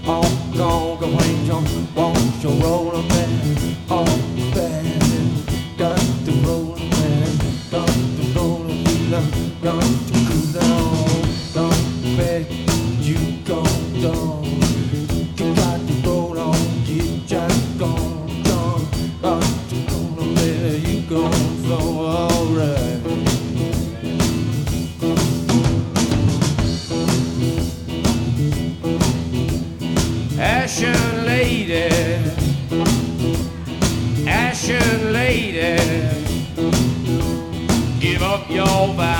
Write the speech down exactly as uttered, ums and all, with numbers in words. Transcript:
Oh, go, go, wait, John, won't you roll a band? Oh, band, got to roll a band, got to roll a band, got to cool down, don't bet you go down. You got to roll on, you just go down, got to roll a band, you go so alright. Ashen lady, ashen lady, give up your vow.